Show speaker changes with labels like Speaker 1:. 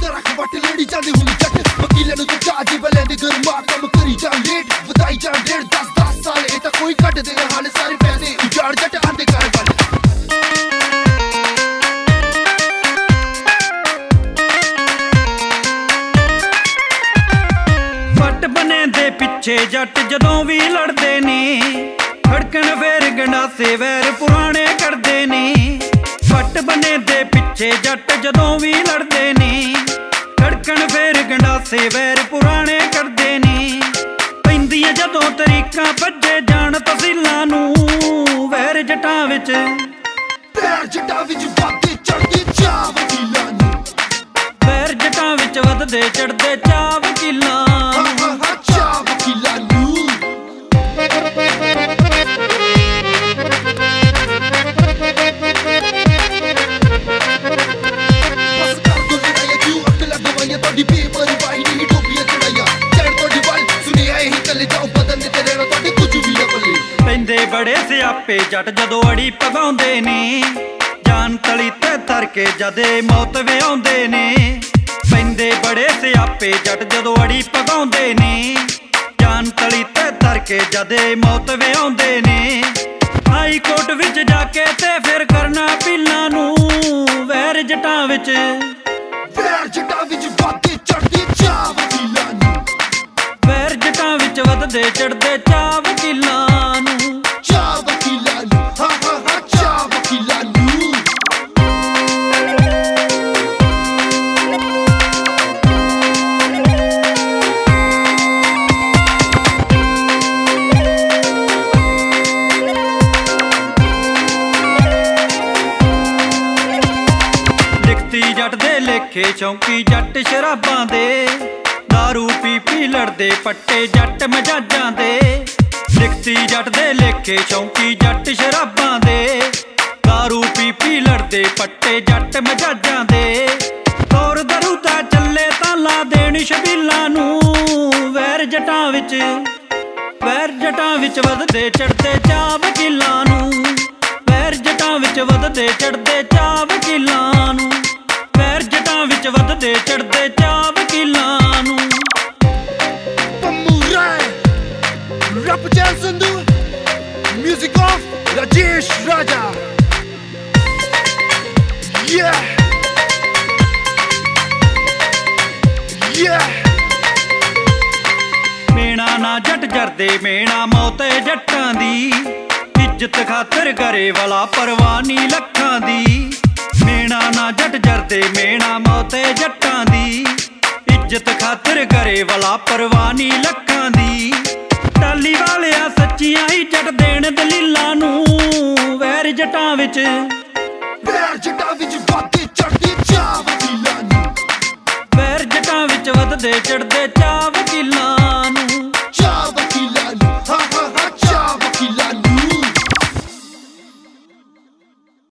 Speaker 1: ਦਾ ਰੱਖ ਵੱਟ ਲੜੀ ਜਾਂਦੇ ਹੁਣ ਜੱਟ ਵਕੀਲਾਂ ਨੂੰ ਚਾਹ ਜੀ ਬਲੇ ਦੇ ਗਰਮਾ ਕੰਮ ਕਰੀ ਜਾਂ ਲੇਟ ਵਧਾਈ ਜਾਂ 10 ਸਾਲ ਇਹ ਤਾਂ ਕੋਈ ਕੱਢ ਦੇਗਾ ਹਾਲੇ ਸਾਰੇ ਪੈਸੇ ਉਜਾੜ ਜੱਟ ਆਂਦੇ ਘਰ ਵਾਲੇ
Speaker 2: ਵੱਟ ਬਨੇ ਦੇ ਪਿੱਛੇ ਜੱਟ ਜਦੋਂ ਵੀ ਲੜਦੇ ਨੇ ਖੜਕਣ ਫੇਰ ਗੰਡਾਸੇ ਵੈਰ ਪੁਰਾਣੇ ਕਰਦੇ ਨੇ ਵੱਟ ਬਨੇ ਦੇ ਪਿੱਛੇ ਜੱਟ ਜਦੋਂ ਵੀ ਲੜਦੇ ਨੇ ਖੜਕਣ ਫੇਰ ਗੰਡਾਸੇ ਵੈਰ ਪੁਰਾਣੇ ਕਰਦੇ ਨੇ ਪੈਂਦੀਆਂ ਜਦੋਂ ਤਰੀਕਾਂ ਭੱਜੇ ਜਾਣ ਤਹਿਸੀਲਾਂ ਨੂੰ ਵੈਰ ਜੱਟਾਂ ਵਿੱਚ
Speaker 1: ਵੱਧਦੇ ਚੜ੍ਹਦੇ ਚਾਹ ਵਕੀਲਾਂ ਨੂੰ
Speaker 2: ਵੈਰ ਜੱਟਾਂ ਵਿੱਚ ਵੱਧਦੇ ਚੜ੍ਹਦੇ ਚਾਹ ਵਕੀਲਾਂ
Speaker 1: ਚਾਹ ਵਕੀਲਾਂ ਨੂੰ ਤੁਹਾਡੀ ਬੇਪਰਵਾਹੀ ਨਹੀਂ ਡੋਬੀਆਂ ਚੜਾਈਆਂ ਚੜ ਤੁਹਾਡੀ ਵੱਲ ਸੁਣਿਆ ਇਹੀ ਕੱਲੇ ਜਾਓ ਬਦਨ ਤੇ ਰਹਿਣਾ ਤੁਹਾਡੇ ਕੁਝ ਵੀ ਨਾ ਬੱਲੇ
Speaker 2: ਪੈਂਦੇ ਬੜੇ ਸਿਆਪੇ ਜੱਟ ਜਦੋਂ ਅੜੀ ਪਗਾਉਂਦੇ ਨੇ ਜਾਨ ਤਲੀ ਤੇ ਧਰ ਕੇ ਜਦੇ ਮੌਤ ਵਿਆਉਂਦੇ ਨੇ ਪੈਂਦੇ ਬੜੇ ਸਿਆਪੇ ਜੱਟ ਜਦੋਂ ਅੜੀ ਪਗਾਉਂਦੇ ਨੇ ਜਾਨ ਤਲੀ ਤੇ ਧਰ ਕੇ ਜਦੇ ਮੌਤ ਵਿਆਉਂਦੇ ਨੇ ਹਾਈ ਕੋਰਟ ਵਿੱਚ ਜਾ ਕੇ ਤੇ ਫਿਰ ਕਰਨਾ ਪੀਲਾਂ ਨੂੰ ਵੈਰ ਜੱਟਾਂ ਵਿੱਚ
Speaker 1: ਵੱਧਦੇ ਚੜ੍ਹਦੇ ਚਾਹ ਵਕੀਲਾਂ ਨੂੰ
Speaker 2: ਵੈਰ ਜੱਟਾਂ ਵਿੱਚ ਵੱਧਦੇ ਚੜ੍ਹਦੇ ਚਾਹ ਵਕੀਲਾਂ ਨੂੰ
Speaker 1: ਚਾਹ ਵਕੀਲਾਂ ਨੂੰ ਚਾਹ ਵਕੀਲਾਂ ਨੂੰ
Speaker 2: ਲਿਖਤੀ ਜੱਟ ਦੇ ਲੇਖੇ ਚੌਂਕੀ ਜੱਟ ਸ਼ਰਾਬਾਂ ਦੇ ਦਾਰੂ ਪੀ ਪੀ ਲੜਦੇ ਪੱਟੇ ਜੱਟ ਮਜਾਜਾਂ ਦੇ ਲਿਖਤੀ ਜੱਟ ਦੇ ਲੇਖੇ ਚੌਂਕੀ ਜੱਟ ਸ਼ਰਾਬਾਂ ਦੇ ਦਾਰੂ ਪੀ ਪੀ ਲੜਦੇ ਪੱਟੇ ਜੱਟ ਮਜਾਜਾਂ ਦੇ ਦੌਰ ਦਰੂਦਾ ਚੱਲੇ ਤਾਂ ਲਾ ਦੇਣ ਸ਼ਬੀਲਾਂ ਨੂੰ ਵੈਰ ਜੱਟਾਂ ਵਿੱਚ ਵੱਧਦੇ ਚੜ੍ਹਦੇ ਚਾਹ ਵਕੀਲਾਂ ਨੂੰ ਵੈਰ ਜੱਟਾਂ ਵਿੱਚ ਵੱਧਦੇ ਚੜ੍ਹਦੇ ਚਾਹ ਵਕੀਲਾਂ ਨੂੰ ਵੈਰ ਜੱਟਾਂ ਵਿੱਚ ਵੱਧਦੇ ਚੜ੍ਹਦੇ ਚਾਹ ਵਕੀਲਾਂ ਨੂੰ
Speaker 1: Rap Sandhu, music of Rajesh Raja. Yeah, yeah.
Speaker 2: ਮੇਣਾ ਨਾ ਜੱਟ ਜਰਦੇ ਮੇਣਾ ਮੌਤ ਜੱਟਾਂ ਦੀ ਇੱਜ਼ਤ ਖਾਤਰ ਕਰੇ ਵਾਲਾ ਪਰਵਾਹ ਨੀ ਲੱਖਾਂ ਦੀ ਮੇਣਾ ਨਾ ਜੱਟ ਜਰਦੇ ਮੇਣਾ ਮੌਤ ਜੱਟਾਂ ਦੀ ਇੱਜ਼ਤ ਖਾਤਰ ਕਰੇ ਵਾਲਾ ਪਰਵਾਹ ਨੀ ਲੱਖਾਂ ਦੀ ਟਾਲੀ ਵਾਲਿਆ ਸੱਚੀਆਂ ਹੀ ਜੱਟ ਦੇਣ ਦਲੀਲਾਂ ਨੂੰ ਵੈਰ ਜੱਟਾਂ ਵਿੱਚ
Speaker 1: ਵੱਧਦੇ ਚੜ੍ਹਦੇ ਚਾਹ ਵਕੀਲਾਂ ਨੂੰ
Speaker 2: ਵੈਰ ਜੱਟਾਂ ਵਿੱਚ ਵੱਧਦੇ ਚੜ੍ਹਦੇ ਚਾਹ